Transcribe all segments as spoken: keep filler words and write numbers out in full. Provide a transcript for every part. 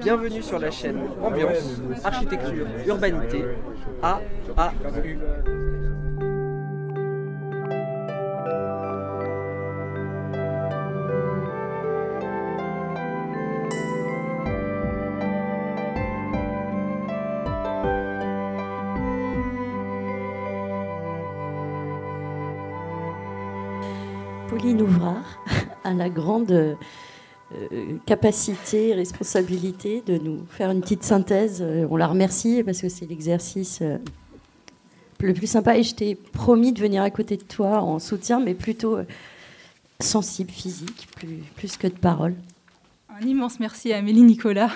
Bienvenue sur la chaîne Ambiance, Architecture, Urbanité, A A U. Pauline Ouvrard a la grande euh, capacité et responsabilité de nous faire une petite synthèse. Euh, on la remercie parce que c'est l'exercice euh, le plus sympa. Et je t'ai promis de venir à côté de toi en soutien, mais plutôt euh, sensible, physique, plus, plus que de parole. Un immense merci à Amélie Nicolas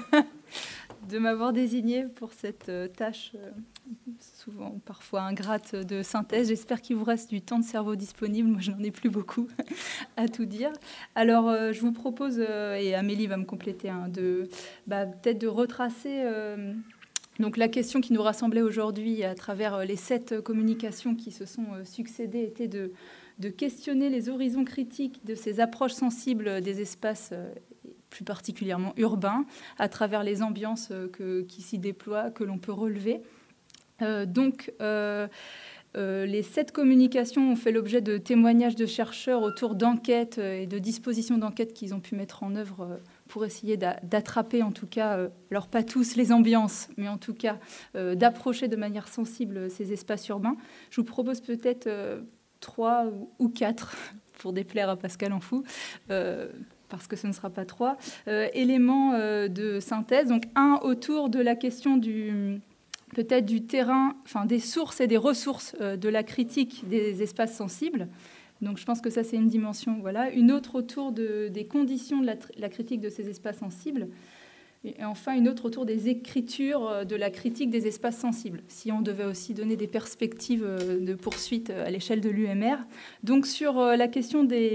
de m'avoir désignée pour cette euh, tâche euh, souvent, parfois ingrate de synthèse. J'espère qu'il vous reste du temps de cerveau disponible. Moi, je n'en ai plus beaucoup à tout dire. Alors, euh, je vous propose, euh, et Amélie va me compléter, hein, de, bah, peut-être de retracer euh, donc, la question qui nous rassemblait aujourd'hui à travers les sept communications qui se sont euh, succédées était de, de questionner les horizons critiques de ces approches sensibles des espaces euh, plus particulièrement urbains, à travers les ambiances euh, que, qui s'y déploient, que l'on peut relever. Euh, donc, euh, euh, les sept communications ont fait l'objet de témoignages de chercheurs autour d'enquêtes et de dispositions d'enquêtes qu'ils ont pu mettre en œuvre euh, pour essayer d'a- d'attraper, en tout cas, euh, alors pas tous les ambiances, mais en tout cas, euh, d'approcher de manière sensible ces espaces urbains. Je vous propose peut-être euh, trois ou quatre, pour déplaire à Pascal Enfou, euh, parce que ce ne sera pas trois, euh, éléments euh, de synthèse. Donc, un autour de la question du... peut-être du terrain, enfin des sources et des ressources euh, de la critique des espaces sensibles. Donc je pense que ça, c'est une dimension. Voilà. Une autre autour de, des conditions de la, la critique de ces espaces sensibles. Et enfin, une autre autour des écritures de la critique des espaces sensibles, si on devait aussi donner des perspectives de poursuite à l'échelle de l'U M R. Donc sur la question des...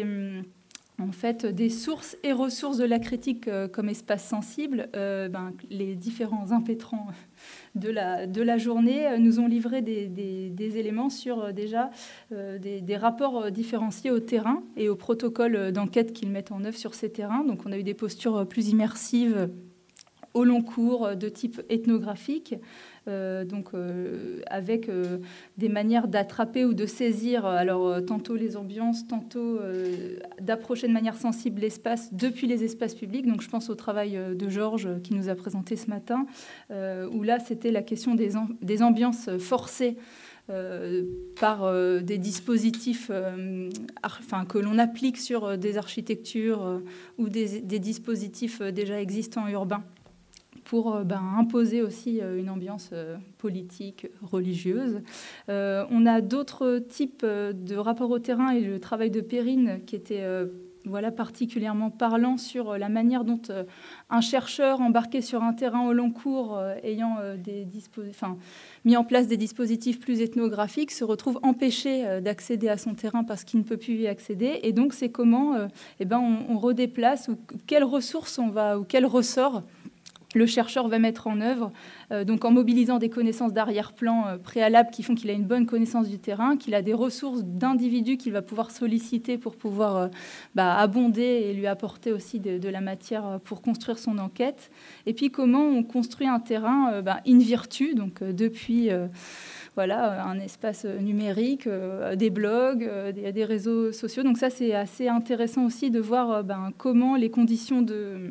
En fait, des sources et ressources de la critique euh, comme espace sensible, euh, ben, les différents impétrants de la, de la journée euh, nous ont livré des, des, des éléments sur euh, déjà euh, des, des rapports différenciés au terrain et au protocole d'enquête qu'ils mettent en œuvre sur ces terrains. Donc, on a eu des postures plus immersives au long cours de type ethnographique, euh, donc euh, avec euh, des manières d'attraper ou de saisir, alors euh, tantôt les ambiances, tantôt euh, d'approcher de manière sensible l'espace depuis les espaces publics. Donc je pense au travail de Georges qui nous a présenté ce matin, euh, où là c'était la question des, am- des ambiances forcées Euh, par euh, des dispositifs euh, ar- enfin, que l'on applique sur euh, des architectures euh, ou des, des dispositifs euh, déjà existants urbains, pour euh, ben, imposer aussi euh, une ambiance euh, politique, religieuse. Euh, on a d'autres types euh, de rapports au terrain, et le travail de Perrine qui était euh, voilà, particulièrement parlant sur la manière dont euh, un chercheur embarqué sur un terrain au long cours, euh, ayant euh, des disposi- enfin, mis en place des dispositifs plus ethnographiques, se retrouve empêché euh, d'accéder à son terrain parce qu'il ne peut plus y accéder. Et donc, c'est comment euh, eh ben, on, on redéplace, ou quelles ressources on va, ou quels ressorts le chercheur va mettre en œuvre, euh, donc en mobilisant des connaissances d'arrière-plan euh, préalables qui font qu'il a une bonne connaissance du terrain, qu'il a des ressources d'individus qu'il va pouvoir solliciter pour pouvoir euh, bah, abonder et lui apporter aussi de, de la matière pour construire son enquête. Et puis comment on construit un terrain euh, bah, in virtu, donc euh, depuis... Euh, Voilà, un espace numérique, euh, des blogs, euh, des, des réseaux sociaux. Donc ça, c'est assez intéressant aussi de voir euh, ben, comment les conditions de...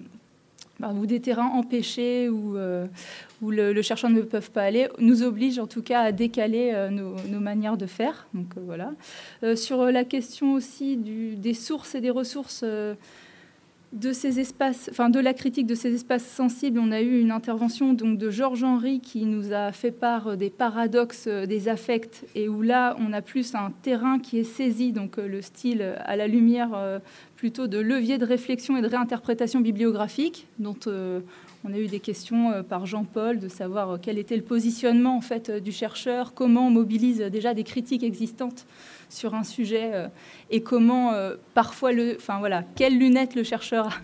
ou des terrains empêchés où, euh, où le, le chercheur ne peut pas aller, nous oblige en tout cas à décaler euh, nos, nos manières de faire. Donc, euh, voilà. Euh, sur la question aussi du, des sources et des ressources euh, de ces espaces, enfin de la critique de ces espaces sensibles, on a eu une intervention donc de Georges Henry qui nous a fait part des paradoxes des affects, et où là on a plus un terrain qui est saisi, donc le style à la lumière euh, plutôt de levier de réflexion et de réinterprétation bibliographique, dont euh, on a eu des questions euh, par Jean-Paul de savoir euh, quel était le positionnement en fait euh, du chercheur, comment on mobilise euh, déjà des critiques existantes sur un sujet euh, et comment euh, parfois le, enfin voilà, quelles lunettes le chercheur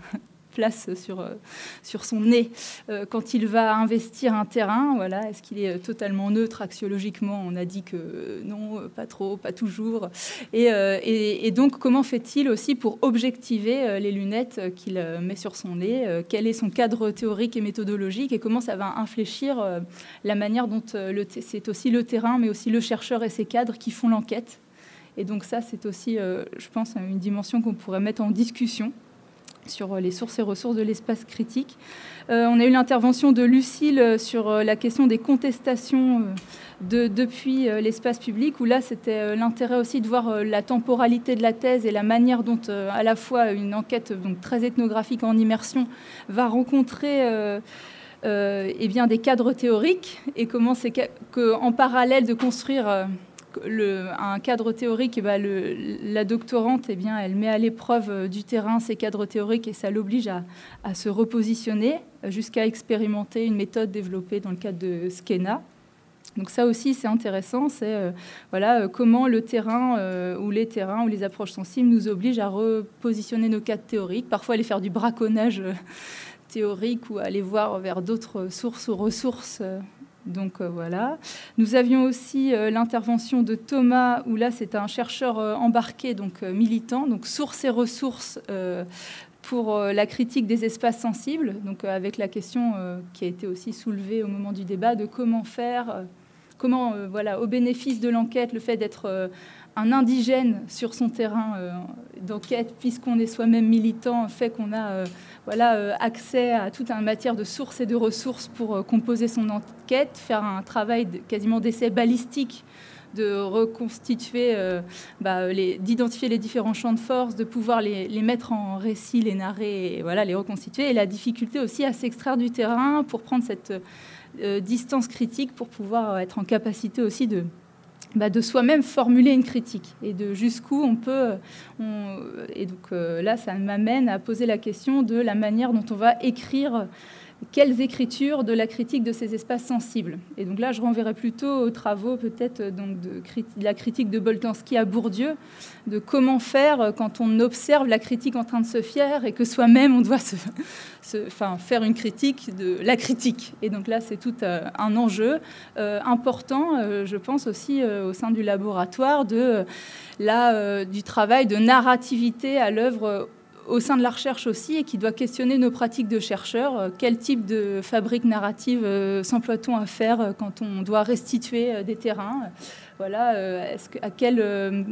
place sur, euh, sur son nez euh, quand il va investir un terrain. Voilà. Est-ce qu'il est totalement neutre axiologiquement? On a dit que euh, non, pas trop, pas toujours. Et, euh, et, et donc, comment fait-il aussi pour objectiver euh, les lunettes qu'il euh, met sur son nez? euh, Quel est son cadre théorique et méthodologique? Et comment ça va infléchir euh, la manière dont euh, le t- c'est aussi le terrain, mais aussi le chercheur et ses cadres qui font l'enquête. Et donc ça, c'est aussi, euh, je pense, une dimension qu'on pourrait mettre en discussion sur les sources et ressources de l'espace critique. Euh, on a eu l'intervention de Lucille sur la question des contestations de, depuis l'espace public, où là, c'était l'intérêt aussi de voir la temporalité de la thèse et la manière dont, à la fois, une enquête donc, très ethnographique en immersion va rencontrer euh, euh, eh bien, des cadres théoriques, et comment c'est qu'en parallèle de construire... Euh, Le, un cadre théorique, eh ben le, la doctorante, eh bien, elle met à l'épreuve du terrain ces cadres théoriques et ça l'oblige à, à se repositionner jusqu'à expérimenter une méthode développée dans le cadre de Skena. Donc ça aussi, c'est intéressant, c'est euh, voilà, comment le terrain euh, ou les terrains ou les approches sensibles nous obligent à repositionner nos cadres théoriques, parfois aller faire du braconnage euh, théorique ou aller voir vers d'autres sources ou ressources. Euh, Donc euh, voilà. Nous avions aussi euh, l'intervention de Thomas, où là c'est un chercheur euh, embarqué, donc euh, militant, donc sources et ressources euh, pour euh, la critique des espaces sensibles, donc euh, avec la question euh, qui a été aussi soulevée au moment du débat de comment faire, euh, comment euh, voilà, au bénéfice de l'enquête, le fait d'être euh, un indigène sur son terrain euh, d'enquête, puisqu'on est soi-même militant, fait qu'on a euh, voilà, euh, accès à toute une matière de sources et de ressources pour euh, composer son enquête, faire un travail de, quasiment d'essai balistique, de reconstituer, euh, bah, les, d'identifier les différents champs de force, de pouvoir les, les mettre en récit, les narrer, et voilà, les reconstituer. Et la difficulté aussi à s'extraire du terrain pour prendre cette euh, distance critique, pour pouvoir être en capacité aussi de... Bah de soi-même formuler une critique et de jusqu'où on peut... On, et donc euh, là, ça m'amène à poser la question de la manière dont on va écrire, quelles écritures de la critique de ces espaces sensibles. Et donc là, je renverrai plutôt aux travaux peut-être donc, de, de la critique de Boltanski à Bourdieu, de comment faire quand on observe la critique en train de se faire et que soi-même, on doit se, se, enfin, faire une critique de la critique. Et donc là, c'est tout euh, un enjeu euh, important, euh, je pense aussi euh, au sein du laboratoire, de, euh, là, euh, du travail de narrativité à l'œuvre euh, au sein de la recherche aussi, et qui doit questionner nos pratiques de chercheurs. Quel type de fabrique narrative euh, s'emploie-t-on à faire quand on doit restituer euh, des terrains? Voilà, euh, est-ce que, à quelle euh,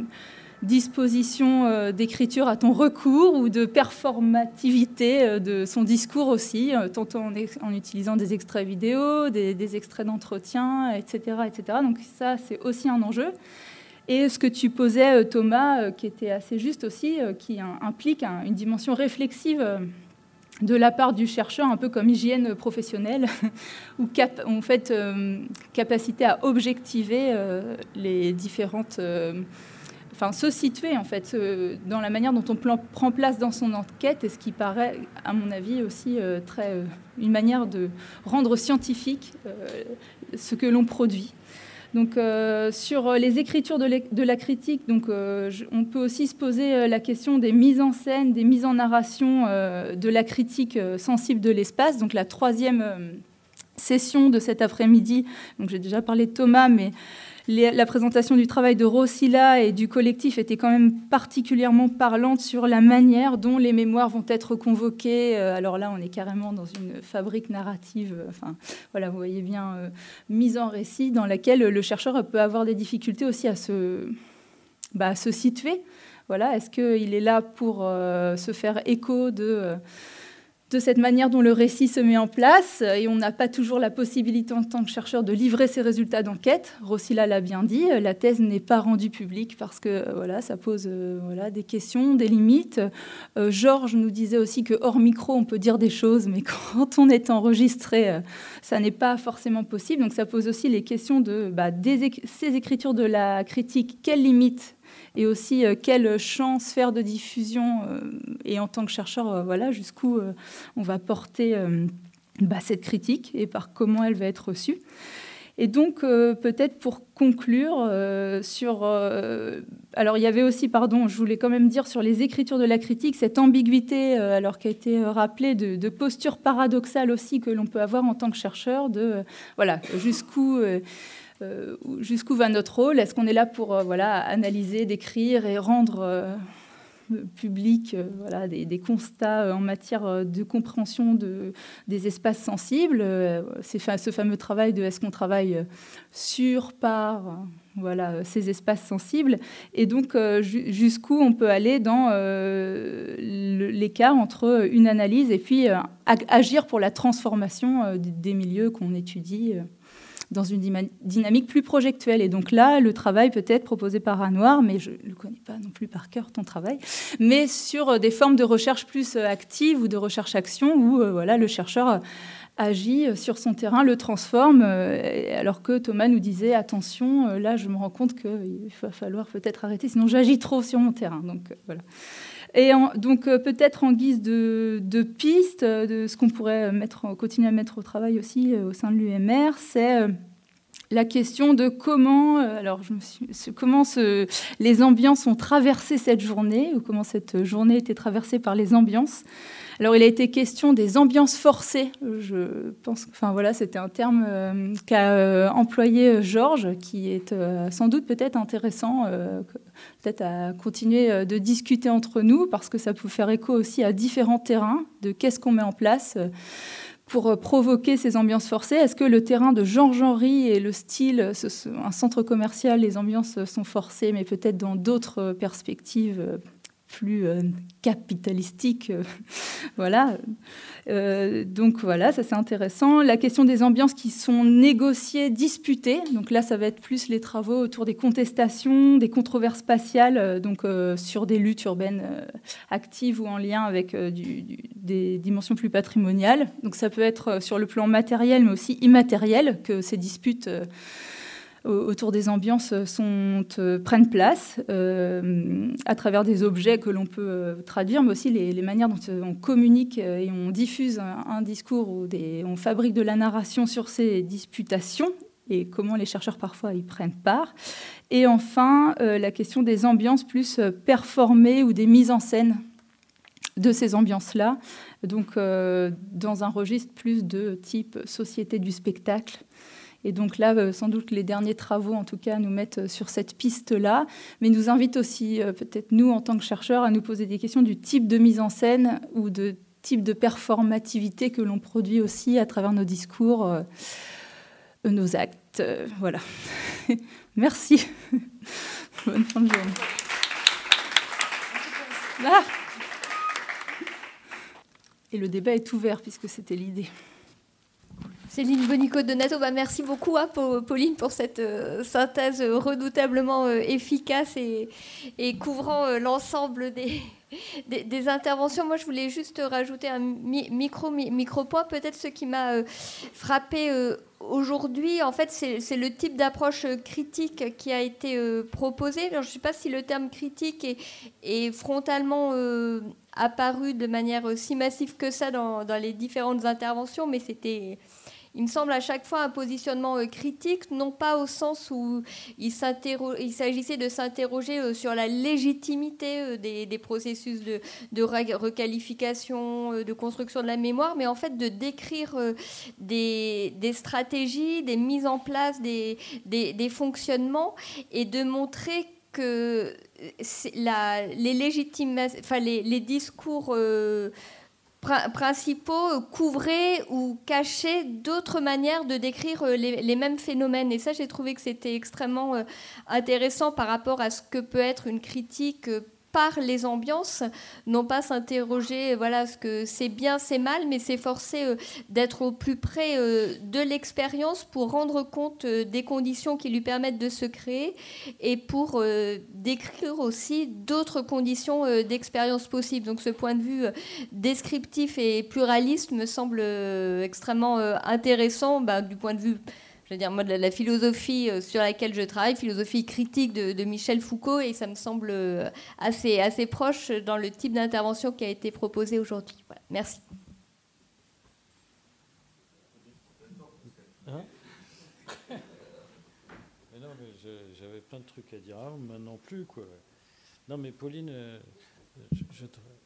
disposition euh, d'écriture a-t-on recours, ou de performativité euh, de son discours aussi, euh, tantôt en, en utilisant des extraits vidéo, des, des extraits d'entretien, et cetera, et cetera. Donc ça, c'est aussi un enjeu. Et ce que tu posais, Thomas, qui était assez juste aussi, qui implique une dimension réflexive de la part du chercheur, un peu comme hygiène professionnelle, ou cap- en fait, euh, capacité à objectiver euh, les différentes... Euh, enfin, se situer, en fait, euh, dans la manière dont on plan- prend place dans son enquête, et ce qui paraît, à mon avis, aussi euh, très, euh, une manière de rendre scientifique euh, ce que l'on produit. Donc, euh, sur les écritures de, de la critique, donc, euh, je, on peut aussi se poser euh, la question des mises en scène, des mises en narration euh, de la critique euh, sensible de l'espace. Donc, la troisième euh, session de cet après-midi, donc j'ai déjà parlé de Thomas, mais les, la présentation du travail de Rossila et du collectif était quand même particulièrement parlante sur la manière dont les mémoires vont être convoquées. Alors là, on est carrément dans une fabrique narrative, enfin, voilà, vous voyez bien, euh, mise en récit, dans laquelle le chercheur peut avoir des difficultés aussi à se, bah, à se situer. Voilà, est-ce qu'il est là pour euh, se faire écho de... Euh, de cette manière dont le récit se met en place, et on n'a pas toujours la possibilité en tant que chercheur de livrer ses résultats d'enquête. Rossila l'a bien dit, la thèse n'est pas rendue publique parce que voilà, ça pose euh, voilà, des questions, des limites. Euh, Georges nous disait aussi que hors micro, on peut dire des choses, mais quand on est enregistré, euh, ça n'est pas forcément possible. Donc ça pose aussi les questions de bah, des éc- ces écritures de la critique, quelles limites et aussi euh, quel champ, sphère de diffusion, euh, et en tant que chercheur, euh, voilà, jusqu'où euh, on va porter euh, bah, cette critique et par comment elle va être reçue. Et donc, euh, peut-être pour conclure, euh, sur... Euh, alors, il y avait aussi, pardon, je voulais quand même dire sur les écritures de la critique, cette ambiguïté, euh, alors qui a été rappelée, de, de posture paradoxale aussi que l'on peut avoir en tant que chercheur, de, euh, voilà, jusqu'où... Euh, euh, jusqu'où va notre rôle? Est-ce qu'on est là pour euh, voilà, analyser, décrire et rendre... Euh, public, euh, voilà, des, des constats en matière de compréhension de, des espaces sensibles. Euh, c'est fa- ce fameux travail de est-ce qu'on travaille sur, par, euh, voilà, ces espaces sensibles. Et donc, euh, ju- jusqu'où on peut aller dans euh, le, l'écart entre une analyse et puis euh, ag- agir pour la transformation euh, des milieux qu'on étudie euh, dans une dynamique plus projectuelle. Et donc là, le travail peut-être proposé par Anouar, mais je ne le connais pas non plus par cœur, ton travail, mais sur des formes de recherche plus actives ou de recherche-action où euh, voilà, le chercheur agit sur son terrain, le transforme, euh, alors que Thomas nous disait, attention, euh, là je me rends compte qu'il va falloir peut-être arrêter, sinon j'agis trop sur mon terrain. Donc euh, voilà. Et en, donc euh, peut-être en guise de, de piste, de ce qu'on pourrait mettre, continuer à mettre au travail aussi euh, au sein de l'U M R, c'est euh, la question de comment, euh, alors je me suis, comment ce, les ambiances ont traversé cette journée, ou comment cette journée était traversée par les ambiances. Alors, il a été question des ambiances forcées. Je pense, enfin voilà, c'était un terme euh, qu'a euh, employé Georges, qui est euh, sans doute peut-être intéressant, euh, peut-être à continuer euh, de discuter entre nous, parce que ça peut faire écho aussi à différents terrains de qu'est-ce qu'on met en place euh, pour provoquer ces ambiances forcées. Est-ce que le terrain de Georges Henry et le style, ce, ce, un centre commercial, les ambiances sont forcées, mais peut-être dans d'autres perspectives euh, plus euh, capitalistique, euh, voilà. Euh, donc voilà, ça c'est intéressant. La question des ambiances qui sont négociées, disputées. Donc là, ça va être plus les travaux autour des contestations, des controverses spatiales, euh, donc euh, sur des luttes urbaines euh, actives ou en lien avec euh, du, du, des dimensions plus patrimoniales. Donc ça peut être sur le plan matériel, mais aussi immatériel, que ces disputes euh, autour des ambiances sont, euh, prennent place euh, à travers des objets que l'on peut euh, traduire, mais aussi les, les manières dont on communique et on diffuse un, un discours ou des, on fabrique de la narration sur ces disputations et comment les chercheurs parfois y prennent part. Et enfin, euh, la question des ambiances plus performées ou des mises en scène de ces ambiances-là, donc euh, dans un registre plus de type société du spectacle. Et donc là, sans doute, les derniers travaux, en tout cas, nous mettent sur cette piste-là, mais nous invitent aussi, peut-être nous, en tant que chercheurs, à nous poser des questions du type de mise en scène ou de type de performativité que l'on produit aussi à travers nos discours, euh, nos actes. Euh, voilà. Merci. Bonne fin de journée. Ah. Et le débat est ouvert, puisque c'était l'idée. Céline Bonico-Donato, bah merci beaucoup hein, Pauline pour cette euh, synthèse redoutablement euh, efficace et, et couvrant euh, l'ensemble des, des, des interventions. Moi, je voulais juste rajouter un mi- micro, mi- micro point. Peut-être ce qui m'a euh, frappé euh, aujourd'hui, en fait, c'est, c'est le type d'approche critique qui a été euh, proposé. Alors, je ne sais pas si le terme critique est, est frontalement euh, apparu de manière si massive que ça dans, dans les différentes interventions, mais c'était... Il me semble à chaque fois un positionnement euh, critique, non pas au sens où il, il s'agissait de s'interroger euh, sur la légitimité euh, des, des processus de, de requalification, euh, de construction de la mémoire, mais en fait de décrire euh, des, des stratégies, des mises en place, des, des, des fonctionnements, et de montrer que la, les, légitimes, enfin, les, les discours... Euh, principaux couvraient ou cachaient d'autres manières de décrire les, les mêmes phénomènes. Et ça, j'ai trouvé que c'était extrêmement euh, intéressant par rapport à ce que peut être une critique euh, par les ambiances, non pas s'interroger, voilà, ce que c'est bien, c'est mal, mais s'efforcer euh, d'être au plus près euh, de l'expérience pour rendre compte euh, des conditions qui lui permettent de se créer et pour euh, décrire aussi d'autres conditions euh, d'expérience possibles. Donc ce point de vue euh, descriptif et pluraliste me semble euh, extrêmement euh, intéressant bah, du point de vue... Je veux dire, moi, de la philosophie sur laquelle je travaille, philosophie critique de, de Michel Foucault, et ça me semble assez, assez proche dans le type d'intervention qui a été proposé aujourd'hui. Voilà. Merci. Hein j'avais plein de trucs à dire avant, maintenant plus, quoi. Non, mais Pauline... Euh, je, je,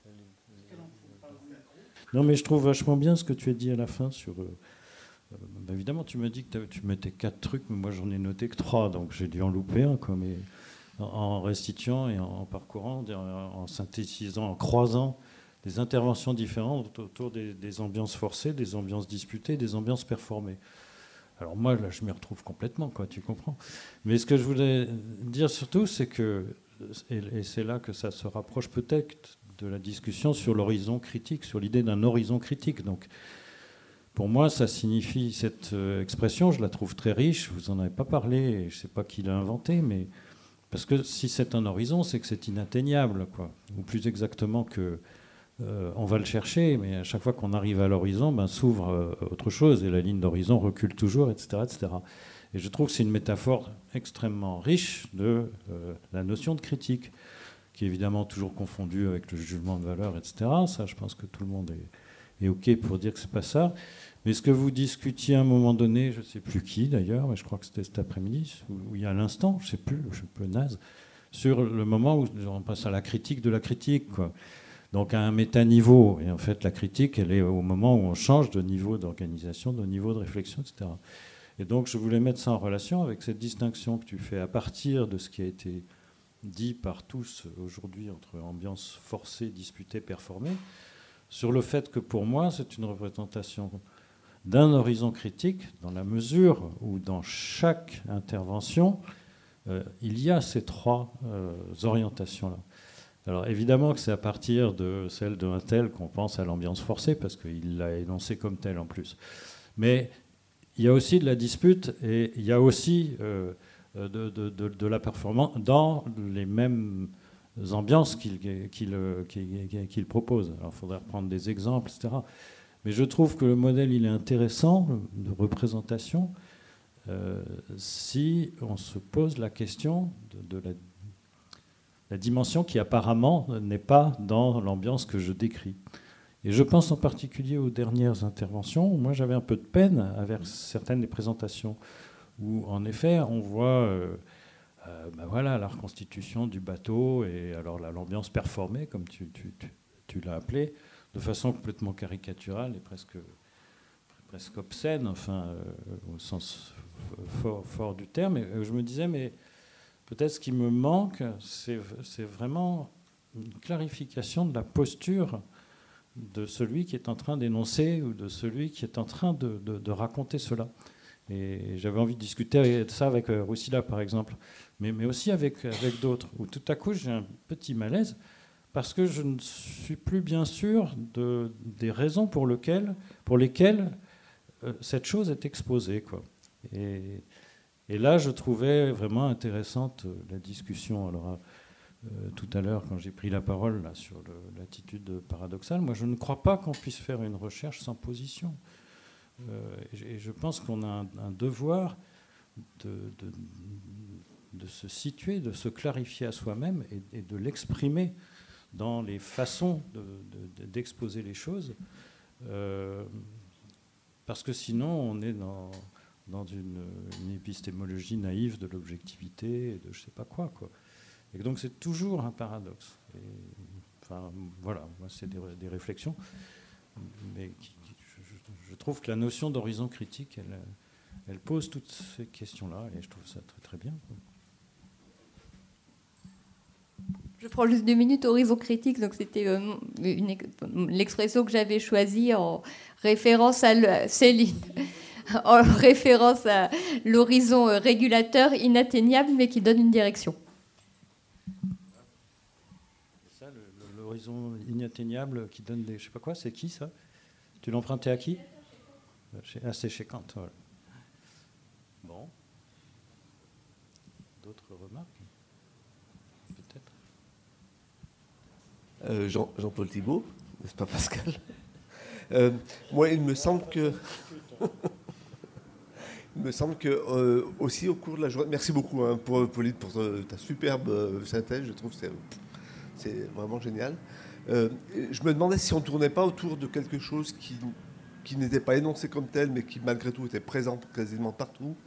non, mais je trouve vachement bien ce que tu as dit à la fin sur... Euh, bah évidemment, tu m'as dit que tu mettais quatre trucs, mais moi, j'en ai noté que trois, donc j'ai dû en louper un, quoi. Mais en, en restituant et en, en parcourant, en, en synthétisant, en croisant des interventions différentes autour des, des ambiances forcées, des ambiances disputées, des ambiances performées. Alors moi, là, je m'y retrouve complètement, quoi, tu comprends. Mais ce que je voulais dire surtout, c'est que, et, et c'est là que ça se rapproche peut-être de la discussion sur l'horizon critique, sur l'idée d'un horizon critique. Donc, pour moi, ça signifie, cette euh, expression, je la trouve très riche, vous n'en avez pas parlé, et je ne sais pas qui l'a inventée, mais parce que si c'est un horizon, c'est que c'est inatteignable, quoi. Ou plus exactement que euh, on va le chercher, mais à chaque fois qu'on arrive à l'horizon, ben, s'ouvre euh, autre chose, et la ligne d'horizon recule toujours, et cetera, et cetera. Et je trouve que c'est une métaphore extrêmement riche de euh, la notion de critique, qui est évidemment toujours confondue avec le jugement de valeur, et cetera. Ça, je pense que tout le monde est, est OK pour dire que c'est pas ça. Mais ce que vous discutiez à un moment donné, je ne sais plus qui d'ailleurs, mais je crois que c'était cet après-midi, ou il y a l'instant, je ne sais plus, je suis un peu naze, sur le moment où on passe à la critique de la critique, quoi. Donc à un métaniveau. Et en fait, la critique, elle est au moment où on change de niveau d'organisation, de niveau de réflexion, et cetera. Et donc je voulais mettre ça en relation avec cette distinction que tu fais à partir de ce qui a été dit par tous aujourd'hui entre ambiance forcée, disputée, performée, sur le fait que pour moi, c'est une représentation d'un horizon critique, dans la mesure où dans chaque intervention, euh, il y a ces trois euh, orientations-là. Alors évidemment que c'est à partir de celle d'un tel qu'on pense à l'ambiance forcée, parce qu'il l'a énoncé comme tel en plus. Mais il y a aussi de la dispute et il y a aussi euh, de, de, de, de la performance dans les mêmes ambiances qu'il, qu'il, qu'il, qu'il propose. Alors il faudrait reprendre des exemples, et cetera. Mais je trouve que le modèle, il est intéressant, de représentation, euh, si on se pose la question de, de la, la dimension qui apparemment n'est pas dans l'ambiance que je décris. Et je pense en particulier aux dernières interventions, où moi j'avais un peu de peine avec certaines des présentations, où en effet on voit euh, euh, ben voilà, la reconstitution du bateau, et alors là, l'ambiance performée, comme tu, tu, tu, tu l'as appelé, de façon complètement caricaturale et presque, presque obscène, enfin, euh, au sens fort, fort du terme. Et je me disais, mais peut-être ce qui me manque, c'est, c'est vraiment une clarification de la posture de celui qui est en train d'énoncer ou de celui qui est en train de, de, de raconter cela. Et j'avais envie de discuter de ça avec Roussila, par exemple, mais, mais aussi avec, avec d'autres, où tout à coup j'ai un petit malaise, parce que je ne suis plus bien sûr de, des raisons pour, lequel, pour lesquelles euh, cette chose est exposée, quoi. Et, et là, je trouvais vraiment intéressante euh, la discussion. Alors, euh, tout à l'heure, quand j'ai pris la parole là, sur le, l'attitude paradoxale, moi, je ne crois pas qu'on puisse faire une recherche sans position. Euh, et, et je pense qu'on a un, un devoir de, de, de se situer, de se clarifier à soi-même et, et de l'exprimer dans les façons de, de, d'exposer les choses, euh, parce que sinon on est dans, dans une, une épistémologie naïve de l'objectivité et de je sais pas quoi, quoi. Et donc c'est toujours un paradoxe. Et, enfin voilà, moi c'est des, des réflexions, mais qui, je, je trouve que la notion d'horizon critique, elle, elle pose toutes ces questions-là, et je trouve ça très très bien, quoi. Je prends juste deux minutes, horizon critique, donc c'était euh, une, l'expression que j'avais choisie en référence à le, Céline, en référence à l'horizon régulateur inatteignable, mais qui donne une direction. C'est ça, le, l'horizon inatteignable qui donne des... Je sais pas quoi, c'est qui ça? Tu l'empruntais à qui? Ah, c'est chez Kant, voilà. Bon. D'autres remarques? Peut-être. Euh, Jean, Jean-Paul Thibault, n'est-ce pas Pascal? euh, Moi, il me semble que... il me semble que euh, aussi au cours de la journée... Merci beaucoup, hein, pour, Pauline, pour ta, ta superbe euh, synthèse. Je trouve que c'est, c'est vraiment génial. Euh, je me demandais si on ne tournait pas autour de quelque chose qui, qui n'était pas énoncé comme tel, mais qui malgré tout était présent quasiment partout,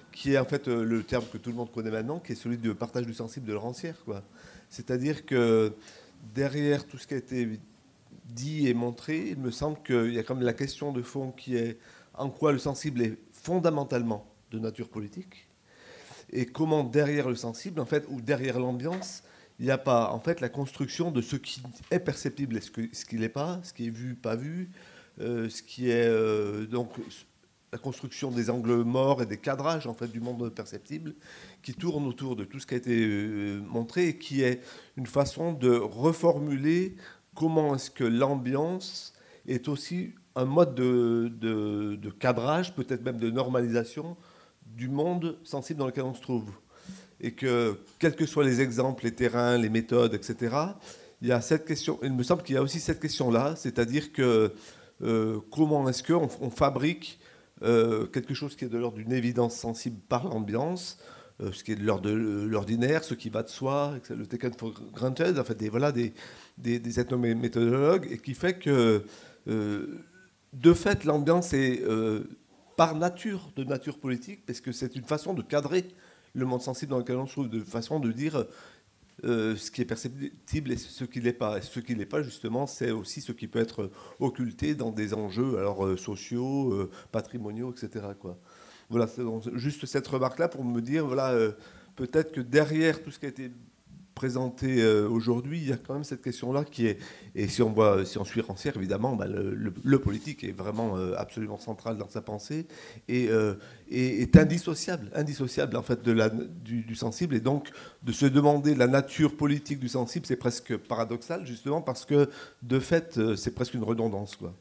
qui est en fait euh, le terme que tout le monde connaît maintenant, qui est celui de partage du sensible de Rancière, quoi. C'est-à-dire que derrière tout ce qui a été dit et montré, il me semble qu'il y a quand même la question de fond qui est en quoi le sensible est fondamentalement de nature politique, et comment derrière le sensible, en fait, ou derrière l'ambiance, il n'y a pas en fait la construction de ce qui est perceptible et ce, que, ce qui n'est pas, ce qui est vu, pas vu, euh, ce qui est euh, donc la construction des angles morts et des cadrages en fait du monde perceptible, qui tourne autour de tout ce qui a été euh, montré et qui est une façon de reformuler comment est-ce que l'ambiance est aussi un mode de, de, de cadrage, peut-être même de normalisation du monde sensible dans lequel on se trouve. Et que, quels que soient les exemples, les terrains, les méthodes, et cetera, il y a cette question, il me semble qu'il y a aussi cette question-là, c'est-à-dire que euh, comment est-ce qu'on on fabrique euh, quelque chose qui est de l'ordre d'une évidence sensible par l'ambiance, euh, ce qui est de l'ordre de l'ordinaire, ce qui va de soi, le taken for granted, en fait, des, voilà, des, des, des ethnométhodologues, et qui fait que, euh, de fait, l'ambiance est euh, par nature de nature politique, parce que c'est une façon de cadrer le monde sensible dans lequel on se trouve, de façon de dire euh, ce qui est perceptible et ce qui ne l'est pas. Et ce qui ne l'est pas, justement, c'est aussi ce qui peut être occulté dans des enjeux alors, euh, sociaux, euh, patrimoniaux, et cetera, quoi. Voilà, c'est donc juste cette remarque-là pour me dire, voilà, euh, peut-être que derrière tout ce qui a été présenté euh, aujourd'hui, il y a quand même cette question-là qui est, et si on voit, si on suit Rancière, évidemment, bah, le, le, le politique est vraiment euh, absolument central dans sa pensée et, euh, et est indissociable, indissociable en fait de la, du, du sensible, et donc de se demander la nature politique du sensible, c'est presque paradoxal justement parce que de fait, euh, c'est presque une redondance, quoi.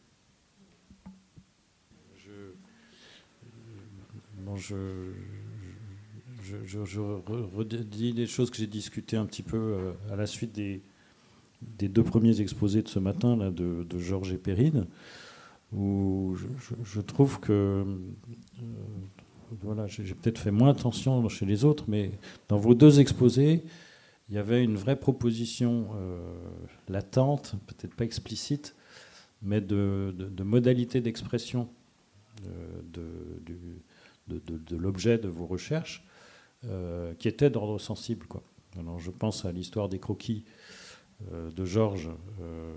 Je, bon, je, Je, je, je redis des choses que j'ai discutées un petit peu euh, à la suite des, des deux premiers exposés de ce matin, là, de, de Georges et Perrine, où je, je, je trouve que euh, voilà, j'ai peut-être fait moins attention chez les autres, mais dans vos deux exposés, il y avait une vraie proposition euh, latente, peut-être pas explicite, mais de, de, de modalité d'expression de, de, de, de, de l'objet de vos recherches. Euh, qui était d'ordre sensible, quoi. Alors, je pense à l'histoire des croquis euh, de Georges, euh,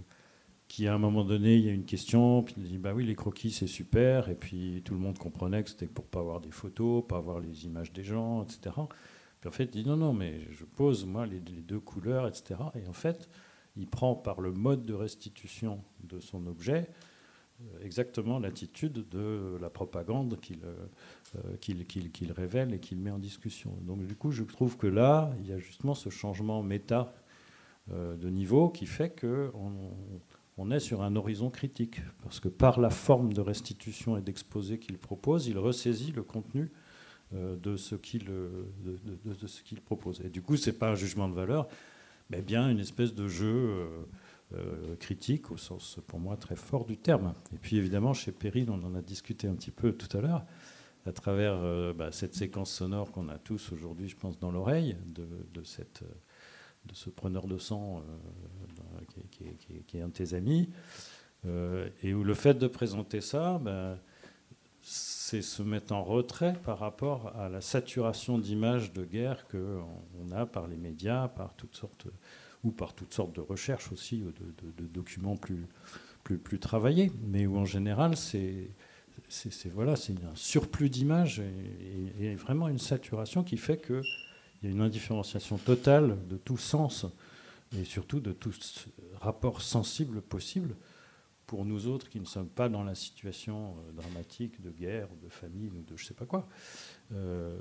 qui à un moment donné, il y a une question, puis il dit bah oui, les croquis c'est super, et puis tout le monde comprenait que c'était pour pas avoir des photos, pas avoir les images des gens, et cetera. Puis en fait, il dit non, non, mais je pose moi les, les deux couleurs, et cetera. Et en fait, il prend par le mode de restitution de son objet exactement l'attitude de la propagande qu'il, euh, qu'il, qu'il, qu'il révèle et qu'il met en discussion. Donc du coup, je trouve que là, il y a justement ce changement méta euh, de niveau qui fait qu'on on est sur un horizon critique. Parce que par la forme de restitution et d'exposé qu'il propose, il ressaisit le contenu euh, de, ce qu'il, de, de, de ce qu'il propose. Et du coup, ce n'est pas un jugement de valeur, mais bien une espèce de jeu... Euh, Euh, critique au sens pour moi très fort du terme. Et puis évidemment chez Perrine, on en a discuté un petit peu tout à l'heure à travers euh, bah, cette séquence sonore qu'on a tous aujourd'hui, je pense, dans l'oreille de, de, cette, de ce preneur de sang euh, qui, qui, qui, qui est un de tes amis, euh, et où le fait de présenter ça, bah, c'est se mettre en retrait par rapport à la saturation d'images de guerre qu'on a par les médias, par toutes sortes ou par toutes sortes de recherches aussi, de, de, de documents plus, plus, plus travaillés, mais où en général, c'est, c'est, c'est, voilà, c'est un surplus d'images et, et, et vraiment une saturation qui fait qu'il y a une indifférenciation totale de tout sens et surtout de tout rapport sensible possible pour nous autres qui ne sommes pas dans la situation dramatique de guerre, de famine ou de je ne sais pas quoi. Euh,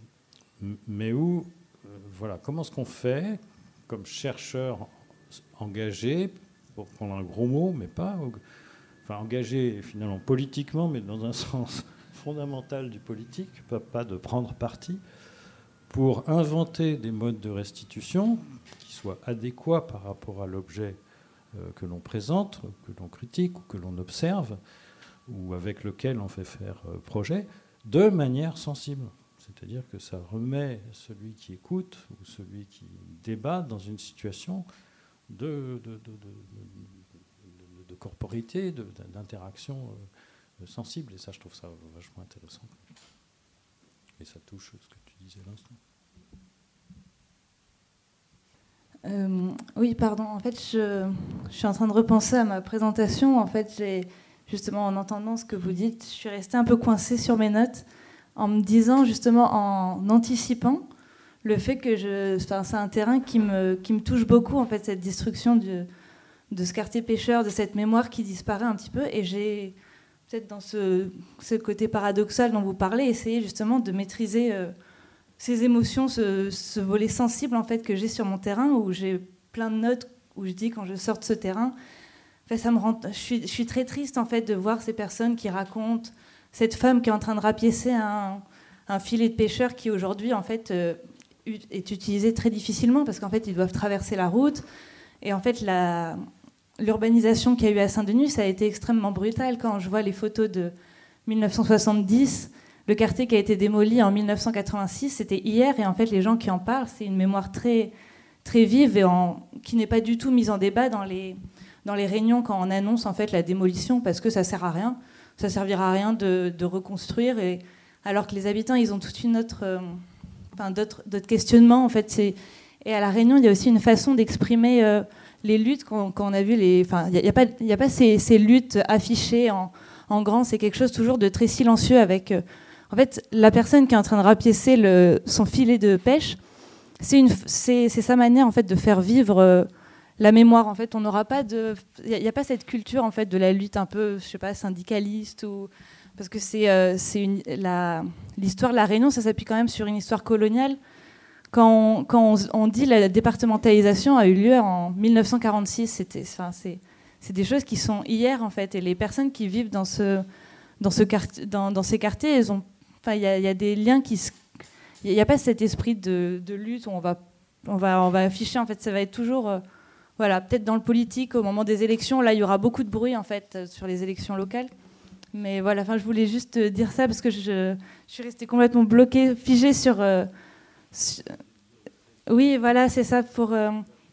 mais où, euh, voilà, comment est-ce qu'on fait comme chercheur engagé, pour prendre un gros mot, mais pas... Enfin, engagé finalement politiquement, mais dans un sens fondamental du politique, pas, pas de prendre parti, pour inventer des modes de restitution qui soient adéquats par rapport à l'objet euh, que l'on présente, que l'on critique ou que l'on observe, ou avec lequel on fait faire euh, projet, de manière sensible. C'est-à-dire que ça remet celui qui écoute ou celui qui débat dans une situation de, de, de, de, de, de corporité, de, d'interaction sensible. Et ça, je trouve ça vachement intéressant. Et ça touche ce que tu disais à l'instant. Euh, oui, pardon. En fait, je, je suis en train de repenser à ma présentation. En fait, j'ai, justement, en entendant ce que vous dites, je suis restée un peu coincée sur mes notes en me disant, justement, en anticipant le fait que je, enfin, c'est un terrain qui me, qui me touche beaucoup, en fait, cette destruction du, de ce quartier pêcheur, de cette mémoire qui disparaît un petit peu. Et j'ai, peut-être dans ce, ce côté paradoxal dont vous parlez, essayé justement de maîtriser euh, ces émotions, ce, ce volet sensible en fait que j'ai sur mon terrain, où j'ai plein de notes où je dis quand je sors de ce terrain, en fait, ça me rend, je suis, je suis très triste en fait de voir ces personnes qui racontent cette femme qui est en train de rapiécer un, un filet de pêcheur qui aujourd'hui en fait euh, est utilisé très difficilement parce qu'en fait ils doivent traverser la route et en fait la, l'urbanisation qu'il y a eu à Saint-Denis, ça a été extrêmement brutal. Quand je vois les photos de dix-neuf cent soixante-dix, le quartier qui a été démoli en dix-neuf cent quatre-vingt-six, c'était hier, et en fait les gens qui en parlent, c'est une mémoire très, très vive et en, qui n'est pas du tout mise en débat dans les, dans les réunions quand on annonce en fait la démolition, parce que ça sert à rien, ça servira à rien de, de reconstruire, et, alors que les habitants ils ont toute une autre, euh, enfin, d'autres, d'autres questionnements en fait. C'est, et à la Réunion il y a aussi une façon d'exprimer euh, les luttes quand, quand on a vu les, enfin il n'y a, y a pas, il y a pas ces, ces luttes affichées en, en grand, c'est quelque chose toujours de très silencieux avec euh, en fait, la personne qui est en train de rapiécer le, son filet de pêche, c'est, une, c'est, c'est sa manière en fait, de faire vivre euh, la mémoire. En fait, on n'aura pas de, il n'y a, a pas cette culture en fait de la lutte un peu, je sais pas, syndicaliste ou parce que c'est, euh, c'est une, la, l'histoire de la Réunion, ça s'appuie quand même sur une histoire coloniale. Quand on, quand on, on dit la départementalisation a eu lieu en dix-neuf cent quarante-six, c'était, enfin, c'est, c'est des choses qui sont hier en fait, et les personnes qui vivent dans ce, dans ce quartier, dans, dans ces quartiers, elles ont Enfin, il y, y a des liens qui, il n'y a pas cet esprit de, de lutte où on va, on va, on va afficher. En fait, ça va être toujours, euh, voilà, peut-être dans le politique au moment des élections. Là, il y aura beaucoup de bruit en fait sur les élections locales. Mais voilà, enfin, je voulais juste dire ça parce que je, je suis restée complètement bloquée, figée sur. Euh, sur... Oui, voilà, c'est ça pour. Euh...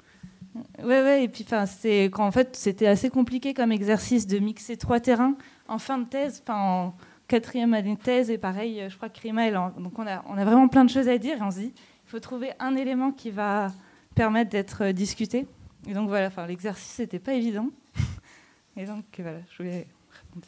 Ouais, ouais. Et puis, enfin, c'est quand en fait, c'était assez compliqué comme exercice de mixer trois terrains en fin de thèse, enfin. En... quatrième année de thèse, et pareil, je crois que Rima, elle en... donc on a, on a vraiment plein de choses à dire, et on se dit, il faut trouver un élément qui va permettre d'être discuté. Et donc voilà, enfin, l'exercice n'était pas évident. Et donc voilà, je voulais répondre.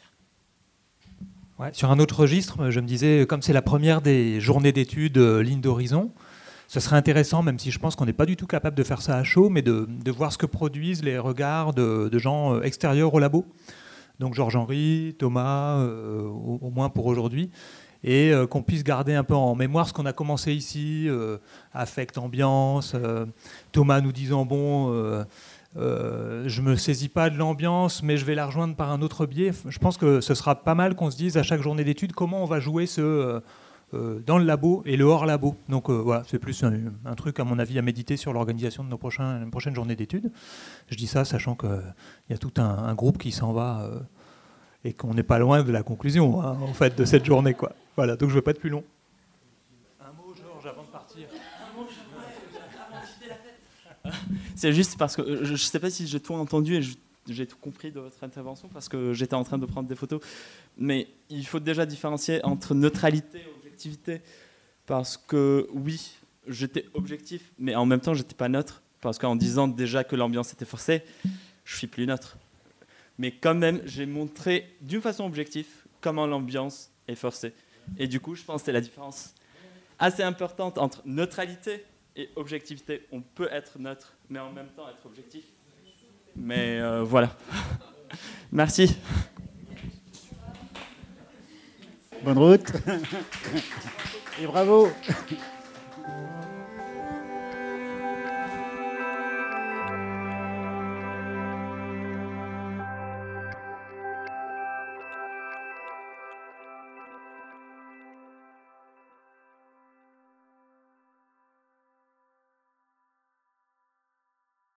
Ouais, sur un autre registre, je me disais, comme c'est la première des journées d'études euh, Ligne d'horizon, ce serait intéressant, même si je pense qu'on n'est pas du tout capable de faire ça à chaud, mais de, de voir ce que produisent les regards de, de gens extérieurs au labo. Donc Georges-Henri, Thomas, euh, au, au moins pour aujourd'hui, et euh, qu'on puisse garder un peu en mémoire ce qu'on a commencé ici, euh, affect, ambiance, euh, Thomas nous disant, bon, euh, euh, je ne me saisis pas de l'ambiance, mais je vais la rejoindre par un autre biais. Je pense que ce sera pas mal qu'on se dise à chaque journée d'études comment on va jouer ce, euh, euh, dans le labo et le hors-labo. Donc euh, voilà, c'est plus un, un truc, à mon avis, à méditer sur l'organisation de nos prochains, nos prochaines journées d'études. Je dis ça sachant qu'il y a tout un, un groupe qui s'en va euh, et qu'on n'est pas loin de la conclusion hein, en fait, de cette journée, quoi. Voilà, donc je ne veux pas être plus long. Un mot, Georges, avant de partir. C'est juste parce que je ne sais pas si j'ai tout entendu et je, j'ai tout compris de votre intervention parce que j'étais en train de prendre des photos. Mais il faut déjà différencier entre neutralité et objectivité. Parce que oui, j'étais objectif, mais en même temps, je n'étais pas neutre. Parce qu'en disant déjà que l'ambiance était forcée, je ne suis plus neutre. Mais quand même, j'ai montré d'une façon objective comment l'ambiance est forcée. Et du coup, je pense que c'est la différence assez importante entre neutralité et objectivité. On peut être neutre, mais en même temps être objectif. Mais euh, voilà. Merci. Bonne route. Et bravo.